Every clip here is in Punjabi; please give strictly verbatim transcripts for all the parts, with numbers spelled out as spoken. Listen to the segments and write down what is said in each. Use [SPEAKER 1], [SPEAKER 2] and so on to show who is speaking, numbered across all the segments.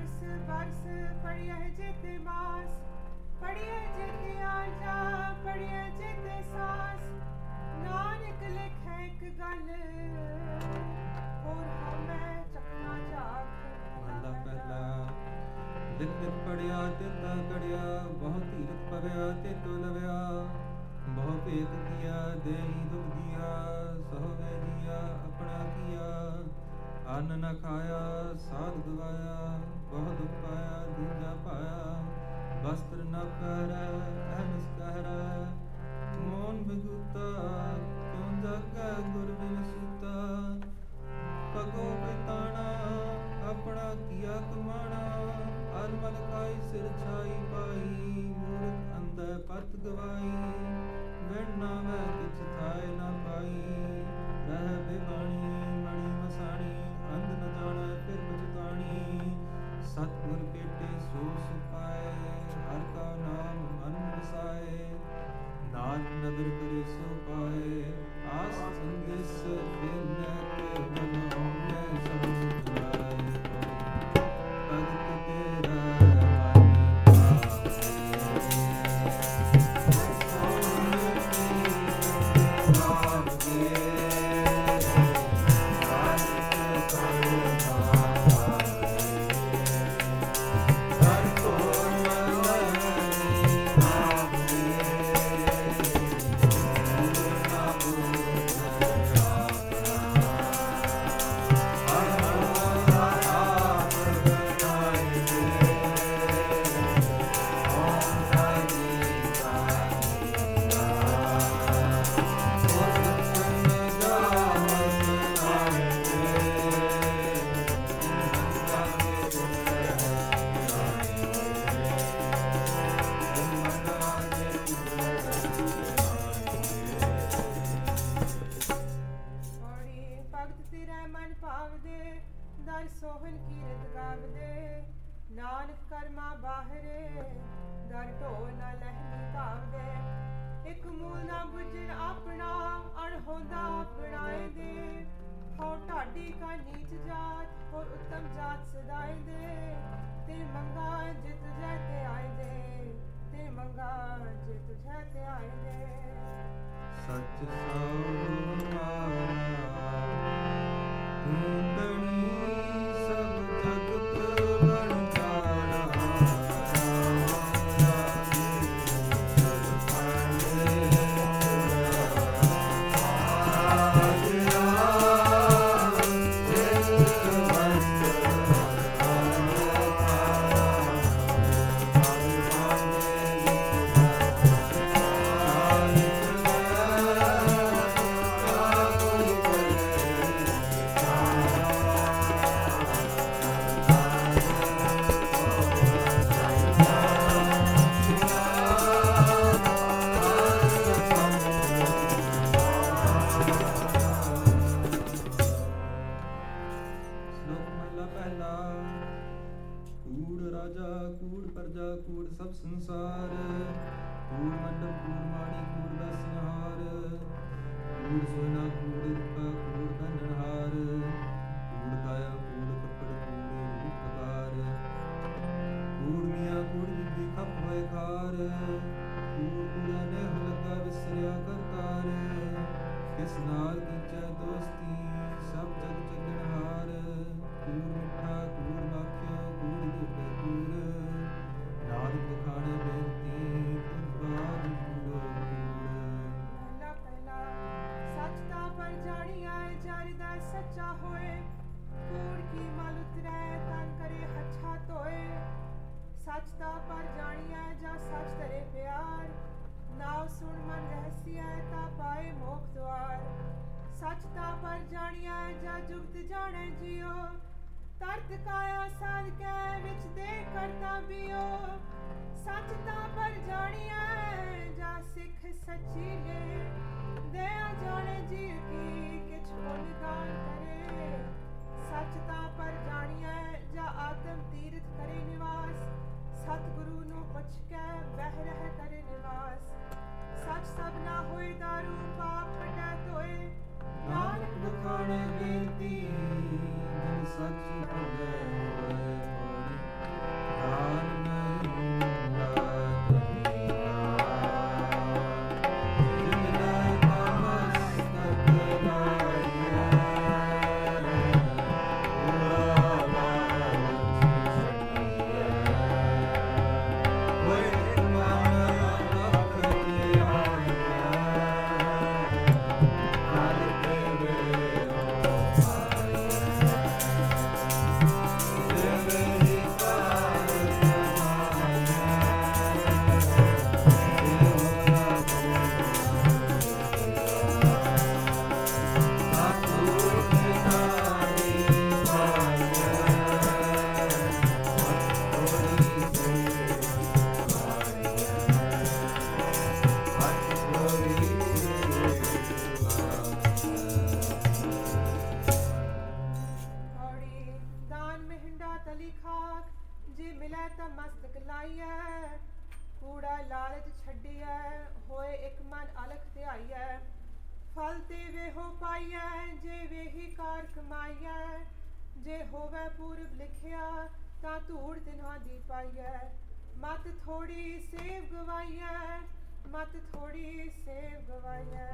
[SPEAKER 1] बरस बरस पढ़िए जित मास, पढ़िए जित आजा, पढ़िए जित सास। नानक लिखे एक गल, और हमें चखना जाग।
[SPEAKER 2] ਮਹਲਾ ਪਹਿਲਾ। ਲਿਖ ਲਿਖ ਪੜਿਆ ਤੇਤਾ ਕੜਿਆ, ਬਹੁ ਧੀਰਤ ਪਵਿਆ ਤੇਤੋ ਲਵਿਆ। ਬਹੁ ਭੇਦ ਕੀਆ ਦੇਹੀ ਦੁਖ ਦੀਆ, ਸਹੁ ਵੇ ਦੀਆ ਆਪਣਾ ਕੀਆ। ਅੰਨ ਨ ਖਾਇਆ ਸਾਧ ਗਵਾਇਆ, ਬਹੁ ਦੁਖ ਪਾਇਆ ਦੂਜਾ ਪਾਇਆ। ਵਸਤਰ ਨ ਪਹਿਰੈ ਅਹਨਸ ਕਹਿਰੈ, ਮੋਨ ਬਿਗੂਤਾ ਕਿਉ ਜਾਗੈ ਗੁਰ ਬਿਨ ਸੂਤਾ। ਪਗੋ ਪਿਤਾਣਾ ਆਪਣਾ ਕੀਆ ਕਮਾਣਾ, ਅਰਮਲ ਖਾਈ ਸਿਰ ਛਾਈ ਪਾਈ। ਮੂਰਖ ਅੰਧੈ ਪਤ ਗਵਾਈ, ਵਿਣ ਨਾਵੈ ਕਿਛ ਥਾਇ ਨ ਪਾਈ। ਰਹਿ ਬਿਬਾਣੀ ਮਣੀ ਮਸਾਣੀ, ਅੰਧ ਨ ਜਾਣੈ ਫਿਰ ਪਛਤਾਣੀ। ਸਤਿਗੁਰ ਭੇਟੇ ਸੋ ਸੁਖ ਪਾਏ, ਹਰਿ ਕਾ ਨਾਮ ਮਨ ਵਸਾਏ। ਨਾਨਕ ਨਦਰ ਕਰੇ ਸੋ ਪਾਏ, ਆਸ ਸੰਦੇਸ ਫੇਲੈ ਕੇ ਮਨ ਹੋਵੇ ਸਭ ਸੁਖ ਲਾਏ। ਭਗਤ ਤੇਰਾ
[SPEAKER 1] ਦਰ ਸੋਹਣ ਕੀਰਤ ਗਾਵਦੇ। ਨਾਨਕ ਕਰਮਾ ਬਾਹਰੇ, ਦਰ ਢੋਲ ਨਾ ਲਹਿਨੀ ਧਾਵਦੇ। ਇੱਕ ਮੂਲ ਨਾ ਬੁਝਣ ਆਪਣਾ, ਅਣਹੋਂਦਾ ਆਪਣਾਏ ਦੇ। ਹੋ ਢਾਡੀ ਕਾ ਨੀਚ ਜਾਤ, ਹੋਰ ਉੱਤਮ ਜਾਤ ਸਦਾਏ ਦੇ। ਤੇ ਮੰਗਾ ਜੇ ਤੁਝੇ ਤੇ ਆਏ ਦੇ, ਤੇ ਮੰਗਾ ਜੇ ਤੁਝੇ ਤੇ ਆਏ ਦੇ।
[SPEAKER 2] ਸਚ ਸੋ ਤੂੰ ਸਭ ਜਗਤ ਵਣਜਾਰਾ। ਸਭ ਸੰਸਾਰ ਕੂੜ ਮੰਡਪ ਕੂੜ ਮਾਣੀ ਕੂੜ ਬਸਨਹਾਰ। ਕੂੜ ਸੋਨਾ ਕੂੜ ਰੂਪਾ ਕੂੜ ਬੰਨਣਹਾਰ। ਕੂੜ ਕਾਇਆ ਕੂੜ ਕੱਪੜ ਕੂੜ ਰੂਪ ਪ੍ਰਕਾਰ। ਕੂੜ ਮੀਆਂ ਕੂੜ ਬੁੱਧੀ ਖਪ ਹੋਏ ਖਾਰ। ਕੂੜ ਕੂੜਾ ਨੇਹ ਲੱਗਾ ਵਿਸਰਿਆ ਕਰਤਾਰ। ਕਿਸ ਨਾਲ ਕੀਚੈ ਦੋਸਤੀ ਸਭ ਜਗ ਚੱਲਣਹਾਰ। ਕੂੜ ਮਿੱਠਾ ਕੂੜ ਮਾਖਿਓ ਕੂੜ ਦੁੱਧ ਕੂੜ। ਨਾਨਕ ਖਾਣੇ ਬੇਨਤੀ ਤੁਧਵਾਦ ਕੂੜ ਕੂੜ।
[SPEAKER 1] ਪਹਿਲਾ ਪਹਿਲਾ ਸੱਚ ਦਾ ਪਰ ਜਾਣੀਐ, ਜਰ ਦਾ ਸੱਚਾ ਹੋਏ। ਕੂੜ ਕੀ ਮਲ ਉਤਰੈ, ਤਨ ਕਰੇ ਹੱਛਾ ਧੋਏ। ਸੱਚ ਦਾ ਪਰ ਜਾਣੀਐ, ਜਾਂ ਸੱਚ ਧਰੇ ਪਿਆਰ। ਨਾਉ ਸੁਣ ਮਨ ਰਹਸੀਐ, ਤਾ ਪਾਏ ਮੋਖ ਦੁਆਰ। ਸੱਚ ਦਾ ਪਰ ਜਾਣੀਐ, ਜਾਂ ਜੁਗਤ ਜਾਣੈ ਜਿਉ। ਤਰਤ ਕਾਇਆ ਸਾਧ ਕੈ, ਵਿੱਚ ਦੇ ਕਰਤਾ ਬਿਓ। ਸੱਚ ਤਾਂ ਪਰ ਜਾਣੀਐ, ਜਾਂ ਸਿੱਖ ਸੱਚੀ ਲੈ। ਦਇਆ ਜਾਣੇ ਜੀਅ ਕੀ, ਕਿਛ ਪੁੰਨ ਦਾਨ ਕਰੇ। ਸੱਚ ਤਾਂ ਪਰ ਜਾਣੀਐ, ਜਾਂ ਆਤਮ ਤੀਰਥ ਕਰੇ ਨਿਵਾਸ। ਸਤਿਗੁਰੂ ਨੂੰ ਪੁੱਛ ਕੇ ਬਹਿ ਰਹਿ ਕਰੇ ਨਿਵਾਸ। ਸੱਚ ਸਭ ਨਾ ਹੋਏ ਦਾਰੂ, ਪਾਪ ਕਟੈ ਧੋਏ। ਨਾਨਕ ਬਖਾਣੇ ਬੇਨਤੀ, ਜਿਨ ਸੱਚ ਭਗੈ ਹੋਏ। ਹੋਵੇ ਪੂਰਬ ਲਿਖਿਆ ਤਾਂ ਧੂੜ ਤਿਨ੍ਹਾਂ ਦੀ ਪਾਈਐ। ਮਤ ਥੋੜੀ ਸੇਵ ਗਵਾਈਐ, ਮਤ ਥੋੜੀ ਸੇਵ ਗਵਾਈਐ।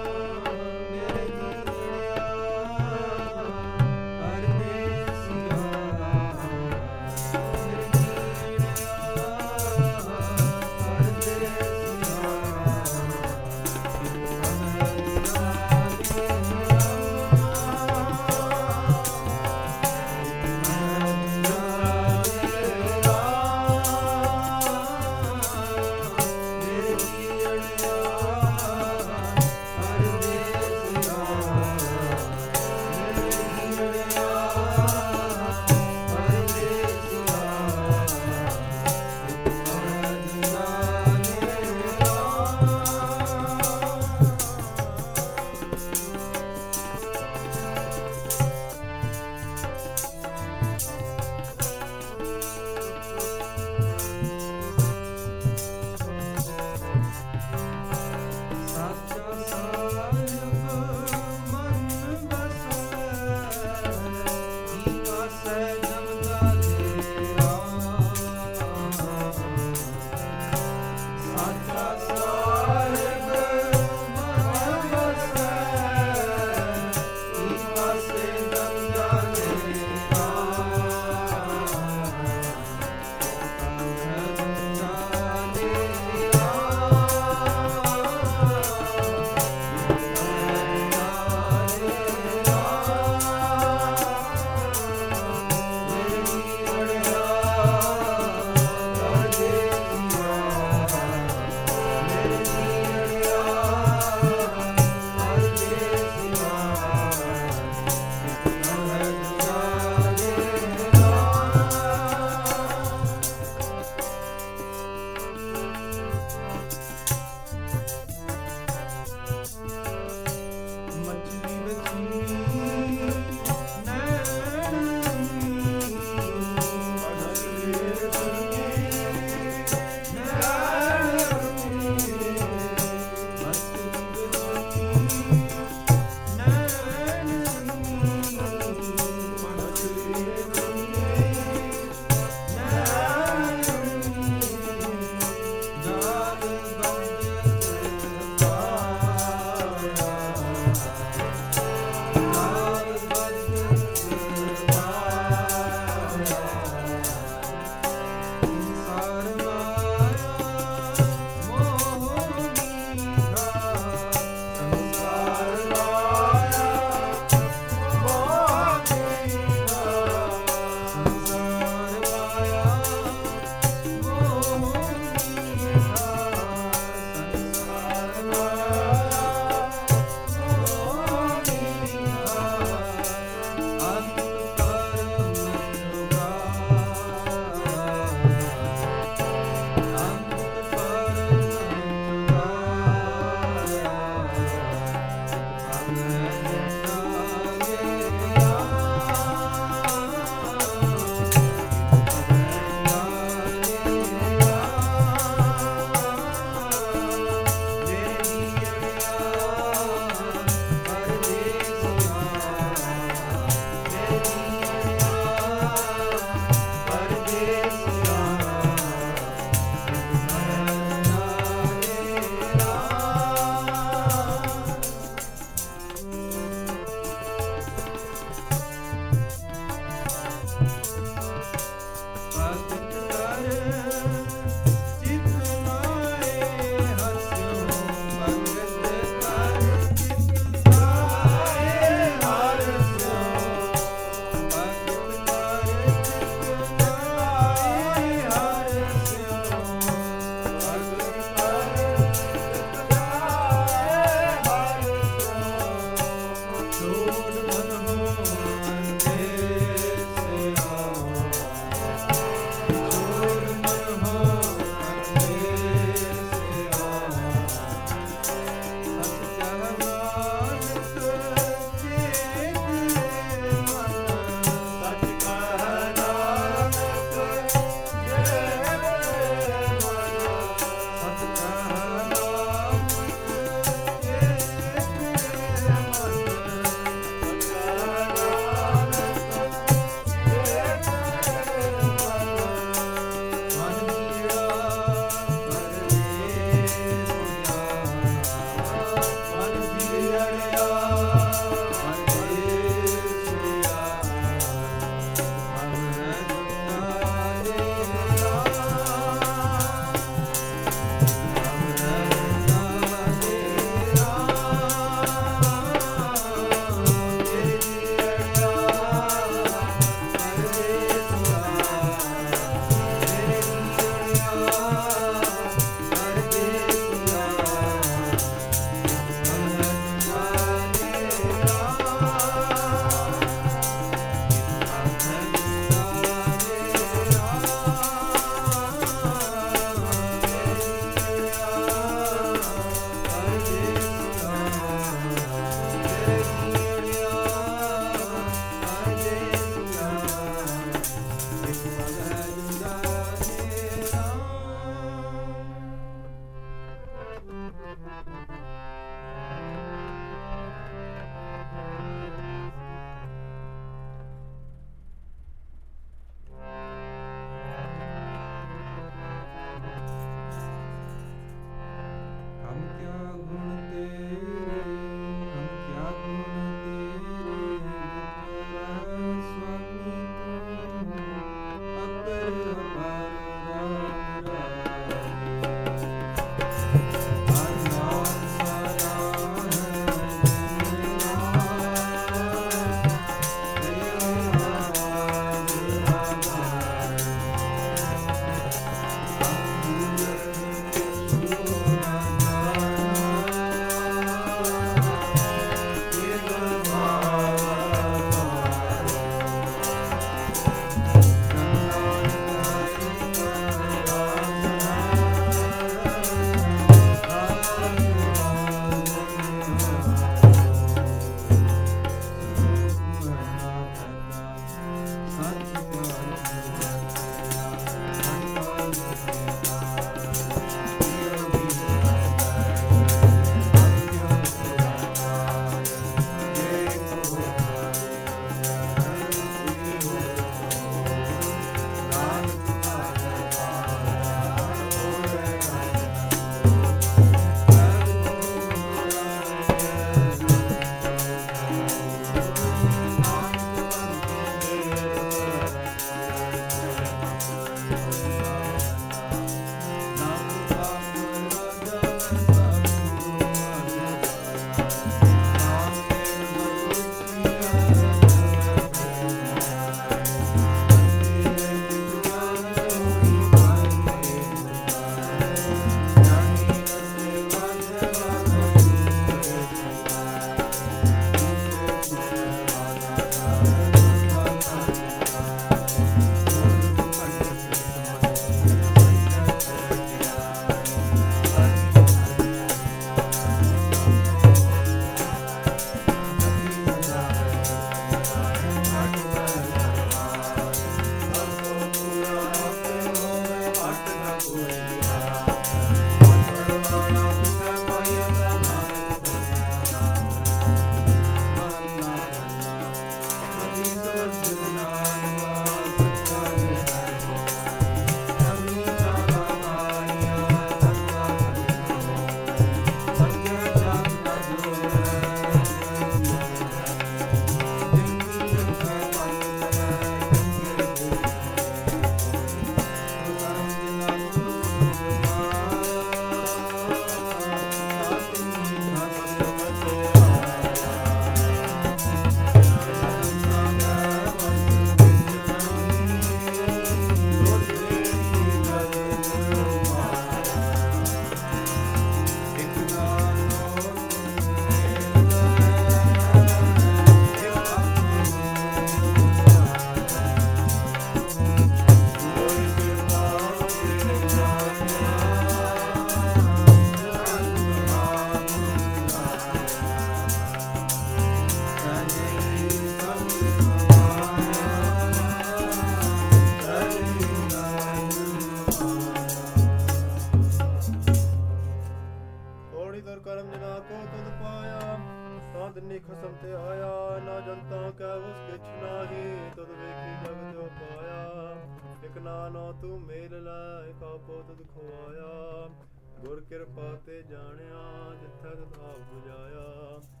[SPEAKER 3] ਖਸਮ ਤੇ ਆਇਆ, ਨਾ ਜਨਤਾ ਕੈ ਉਸ ਕਿਛ ਨਾਹੀ, ਤਦ ਵੇਖੀ ਜਗਤ ਉਪਾਇਆ। ਇਕ ਨਾਨੋ ਤੂੰ ਮੇਲ ਲੈ, ਇਕ ਆਪੋ ਤਦ ਖਵਾਇਆ। ਗੁਰ ਕਿਰਪਾ ਤੇ ਜਾਣਿਆ, ਜਿੱਥੈ ਤਦ ਆਪ 부ਜਾਇਆ।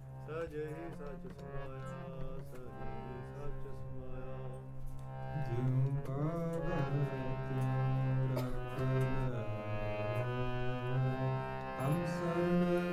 [SPEAKER 3] ਜਿਹੀ ਸੱਚ ਸਮਾਇਆ ਸਹੀ ਸੱਚ ਸਮਾਇਆ।
[SPEAKER 2] ਜਿਉ ਪਾਵੈ ਤਿਉ ਰੱਖ ਲੈ ਹਮ ਸਰਨ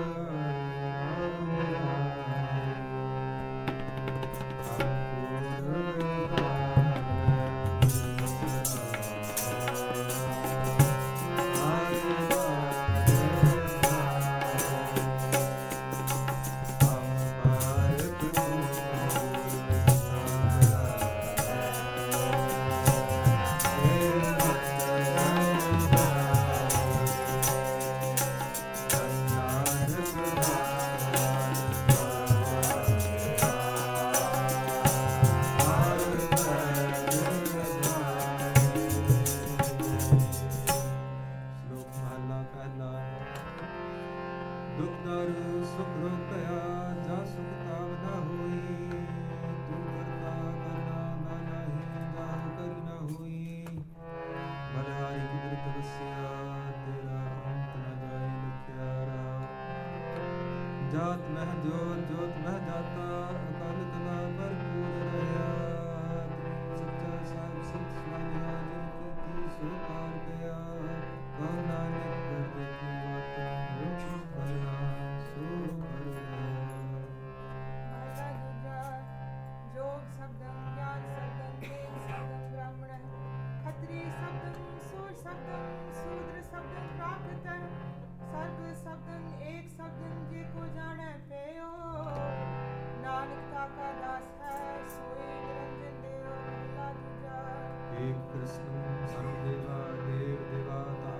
[SPEAKER 2] ਜਾਤ ਮਹਿ ਜੋਤ ਜੋਤ ਮਹਿ ਜਾਤਾ ਅਕਾਲ ਕਲਾ ਭਰਪੂਰ ਰਹਾ। ਸੱਚਾ ਸਾਹਿਬ ਸੰਤ ਸੁਣਿਆ ਜਿਨ ਕੀਤੀ ਸੋ ਪਾਰ ਗਿਆ। ਕਉ ਨਾਨਕ ਕਰ ਦੇਖੀ ਬਾਤ ਰੁਚ ਭਰਨਾ ਸੋ ਭਰਨਾ।
[SPEAKER 1] ਮਹਲਾ ਦੂਜਾ। ਜੋਗ ਸ਼ਬਦੰ ਗਿਆਨ ਸ਼ਬਦੰ ਤੇਜ ਸ਼ਬਦੰ ਬ੍ਰਾਹਮਣ ਖੱਤਰੀ ਸ਼ਬਦੰ ਸੂਰ ਸ਼ਬਦੰ ਸ਼ੂਦਰ ਸ਼ਬਦੰ ਪ੍ਰਾਕ੍ਰਿਤ ਸਰਬ ਸ਼ਬਦੰ ਏਕ ਸ਼ਬਦੰ ਜੇ ਕੋ ਜਾਣੈ ਪਇਓ। ਨਾਨਕ ਤਾਕਾ ਦਾਸ ਹੈ ਸੋਈ ਨਿਰੰਜਨ ਦੇਓ। ਮਹਲਾ ਦੂਜਾ।
[SPEAKER 2] ਏਕ ਕ੍ਰਿਸ਼ਨ ਸਰਬ ਦੇਵਾ ਦੇਵ ਦੇਵਾ